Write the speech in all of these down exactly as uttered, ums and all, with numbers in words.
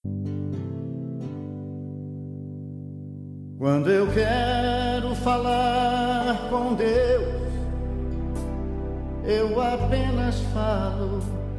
Quando eu quero falar com Deus, eu apenas falo.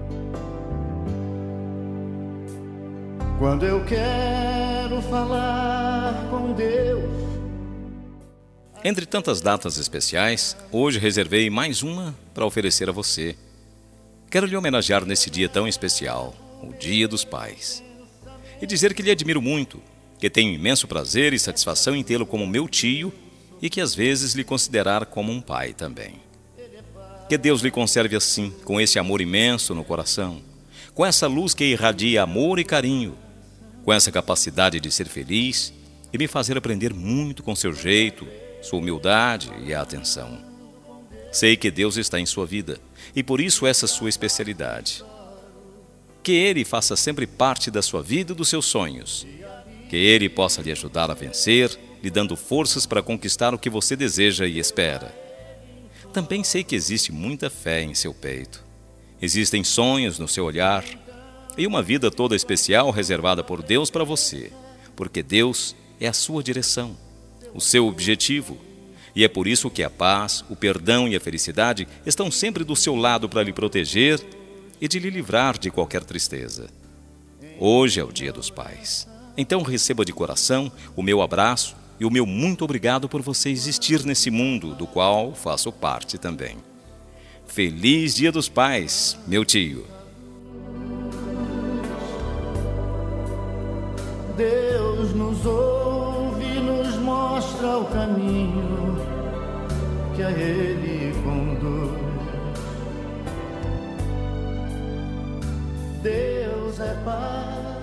Quando eu quero falar com Deus. Entre tantas datas especiais, hoje reservei mais uma para oferecer a você. Quero lhe homenagear nesse dia tão especial, o Dia dos Pais, e dizer que lhe admiro muito, que tenho imenso prazer e satisfação em tê-lo como meu tio e que às vezes lhe considerar como um pai também. Que Deus lhe conserve assim, com esse amor imenso no coração, com essa luz que irradia amor e carinho, com essa capacidade de ser feliz e me fazer aprender muito com seu jeito, sua humildade e a atenção. Sei que Deus está em sua vida e por isso essa sua especialidade. Que Ele faça sempre parte da sua vida e dos seus sonhos. Que Ele possa lhe ajudar a vencer, lhe dando forças para conquistar o que você deseja e espera. Também sei que existe muita fé em seu peito. Existem sonhos no seu olhar e uma vida toda especial reservada por Deus para você, porque Deus é a sua direção, o seu objetivo. E é por isso que a paz, o perdão e a felicidade estão sempre do seu lado para lhe proteger e de lhe livrar de qualquer tristeza. Hoje é o Dia dos Pais. Então receba de coração o meu abraço e o meu muito obrigado por você existir nesse mundo do qual faço parte também. Feliz Dia dos Pais, meu tio. Deus nos ouve e nos mostra o caminho que a Ele conduz. Deus é Pai.